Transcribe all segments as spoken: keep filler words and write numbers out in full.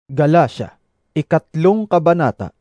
Galacia, ikatlong kabanata.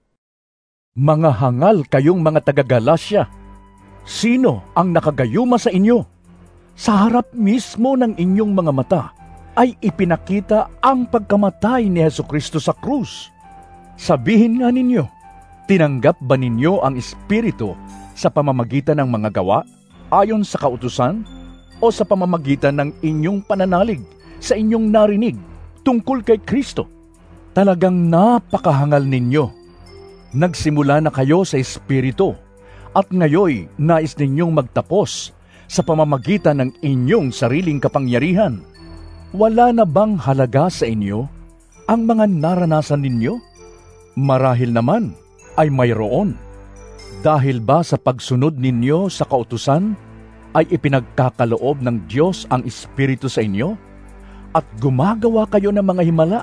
Mga hangal kayong mga taga-Galacia, sino ang nakagayuma sa inyo? Sa harap mismo ng inyong mga mata ay ipinakita ang pagkamatay ni Hesukristo sa krus. Sabihin nga ninyo, tinanggap ba ninyo ang Espiritu sa pamamagitan ng mga gawa ayon sa kautusan o sa pamamagitan ng inyong pananalig sa inyong narinig tungkol kay Kristo? Talagang napakahangal ninyo. Nagsimula na kayo sa Espiritu at ngayoy nais ninyong magtapos sa pamamagitan ng inyong sariling kapangyarihan. Wala na bang halaga sa inyo ang mga naranasan ninyo? Marahil naman ay mayroon. Dahil ba sa pagsunod ninyo sa kautusan ay ipinagkakaloob ng Diyos ang Espiritu sa inyo at gumagawa kayo ng mga himala?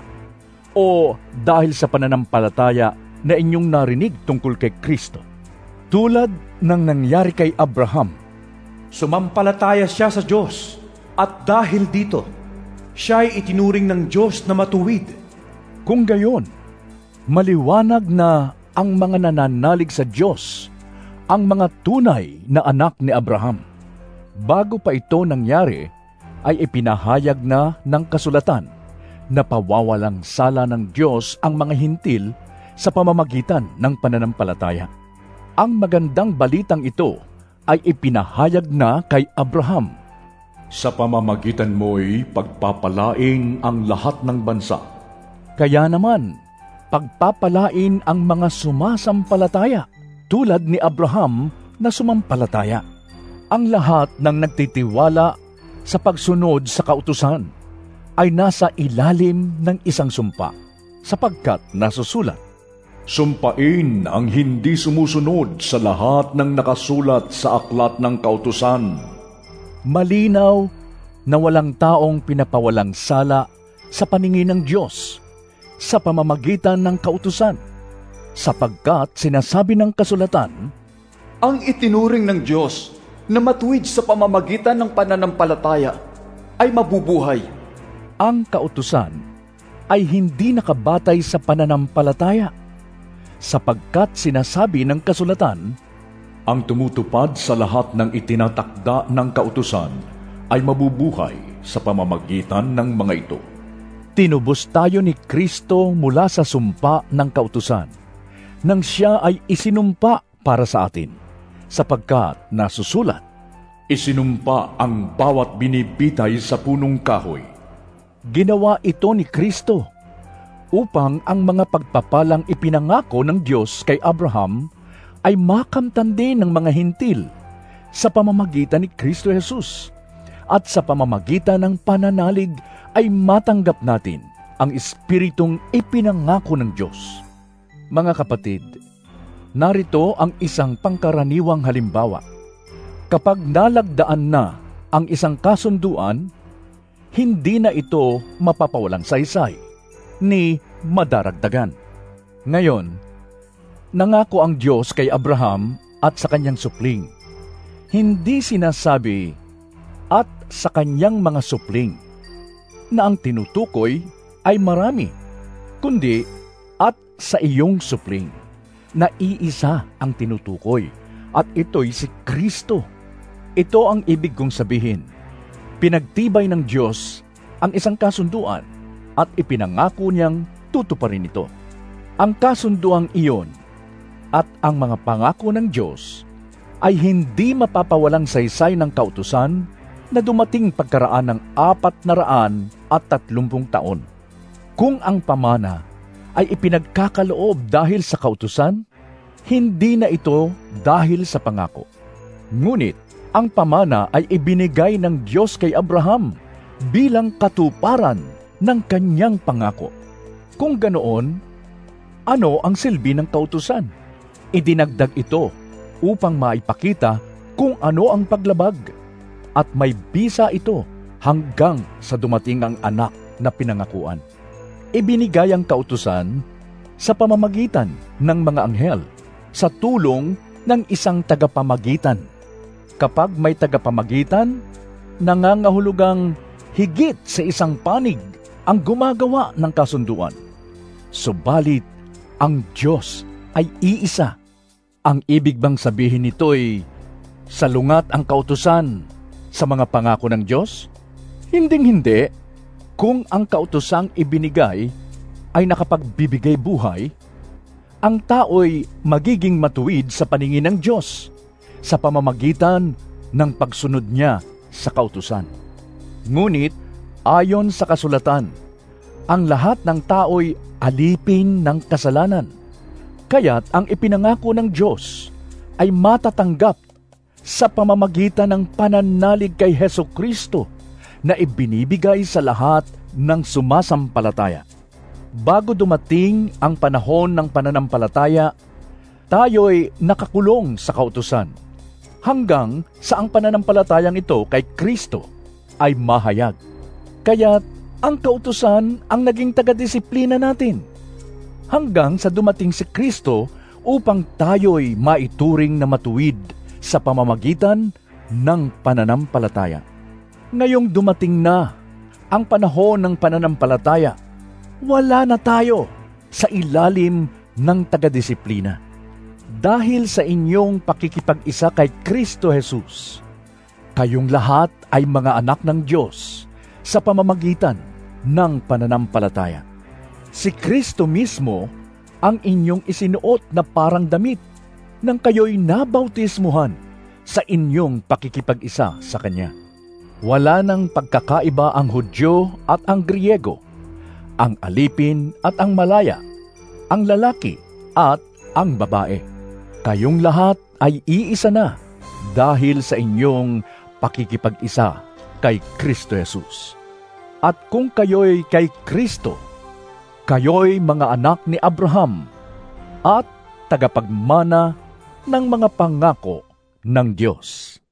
O dahil sa pananampalataya na inyong narinig tungkol kay Kristo? Tulad ng nangyari kay Abraham, sumampalataya siya sa Diyos at dahil dito, siya ay itinuring ng Diyos na matuwid. Kung gayon, maliwanag na ang mga nananalig sa Diyos, ang mga tunay na anak ni Abraham. Bago pa ito nangyari, ay ipinahayag na ng kasulatan na pawawalang sala ng Diyos ang mga hintil sa pamamagitan ng pananampalataya. Ang magandang balitang ito ay ipinahayag na kay Abraham. Sa pamamagitan mo'y pagpapalain ang lahat ng bansa. Kaya naman, pagpapalain ang mga sumasampalataya tulad ni Abraham na sumampalataya. Ang lahat ng nagtitiwala sa pagsunod sa kautusan ay nasa ilalim ng isang sumpa, sapagkat nasusulat, Sumpain ang hindi sumusunod sa lahat ng nakasulat sa aklat ng kautusan. Malinaw na walang taong pinapawalang sala sa paningin ng Diyos sa pamamagitan ng kautusan, sapagkat sinasabi ng kasulatan, ang itinuring ng Diyos na matuwid sa pamamagitan ng pananampalataya ay mabubuhay. Ang kautusan ay hindi nakabatay sa pananampalataya, sapagkat sinasabi ng kasulatan, ang tumutupad sa lahat ng itinatakda ng kautusan ay mabubuhay sa pamamagitan ng mga ito. Tinubos tayo ni Kristo mula sa sumpa ng kautusan, nang siya ay isinumpa para sa atin, sapagkat nasusulat, isinumpa ang bawat binibitay sa punong kahoy. Ginawa ito ni Kristo upang ang mga pagpapalang ipinangako ng Diyos kay Abraham ay makamtan din ng mga hintil sa pamamagitan ni Kristo Jesus, at sa pamamagitan ng pananalig ay matanggap natin ang Espiritong ipinangako ng Diyos. Mga kapatid, narito ang isang pangkaraniwang halimbawa. Kapag nalagdaan na ang isang kasunduan, hindi na ito mapapawalang saysay ni madaragdagan. Ngayon, nangako ang Diyos kay Abraham at sa kanyang supling. Hindi sinasabi at sa kanyang mga supling na ang tinutukoy ay marami, kundi at sa iyong supling na iisa ang tinutukoy, at ito'y si Kristo. Ito ang ibig kong sabihin. Pinagtibay ng Diyos ang isang kasunduan at ipinangako niyang tutuparin ito. Ang kasunduang iyon at ang mga pangako ng Diyos ay hindi mapapawalang saysay ng kautusan na dumating pagkaraan ng apat na raan at tatlumpung taon. Kung ang pamana ay ipinagkakaloob dahil sa kautusan, hindi na ito dahil sa pangako. Ngunit ang pamana ay ibinigay ng Diyos kay Abraham bilang katuparan ng kanyang pangako. Kung ganoon, ano ang silbi ng kautusan? Idinagdag ito upang maipakita kung ano ang paglabag, at may bisa ito hanggang sa dumating ang anak na pinangakuan. Ibinigay ang kautusan sa pamamagitan ng mga anghel sa tulong ng isang tagapamagitan. Kapag may tagapamagitan, nangangahulugang higit sa isang panig ang gumagawa ng kasunduan. Subalit, ang Diyos ay iisa. Ang ibig bang sabihin nito'y salungat ang kautusan sa mga pangako ng Diyos? Hinding-hindi. Kung ang kautusang ibinigay ay nakapagbibigay buhay, ang tao'y magiging matuwid sa paningin ng Diyos sa pamamagitan ng pagsunod niya sa kautusan. Ngunit, ayon sa kasulatan, ang lahat ng tao'y alipin ng kasalanan. Kaya't ang ipinangako ng Diyos ay matatanggap sa pamamagitan ng pananalig kay Hesukristo na ibinibigay sa lahat ng sumasampalataya. Bago dumating ang panahon ng pananampalataya, tayo'y nakakulong sa kautusan hanggang sa ang pananampalatayang ito kay Kristo ay mahayag. Kaya't ang kautusan ang naging taga-disiplina natin hanggang sa dumating si Kristo upang tayo'y maituring na matuwid sa pamamagitan ng pananampalataya. Ngayong dumating na ang panahon ng pananampalataya, wala na tayo sa ilalim ng taga-disiplina. Dahil sa inyong pakikipag-isa kay Kristo Jesus, kayong lahat ay mga anak ng Diyos sa pamamagitan ng pananampalataya. Si Kristo mismo ang inyong isinuot na parang damit nang kayo'y nabautismuhan sa inyong pakikipag-isa sa Kanya. Wala nang pagkakaiba ang Hudyo at ang Griego, ang alipin at ang malaya, ang lalaki at ang babae. Kayong lahat ay iisa na dahil sa inyong pakikipag-isa kay Kristo Jesus. At kung kayo'y kay Kristo, kayo'y mga anak ni Abraham at tagapagmana ng mga pangako ng Diyos.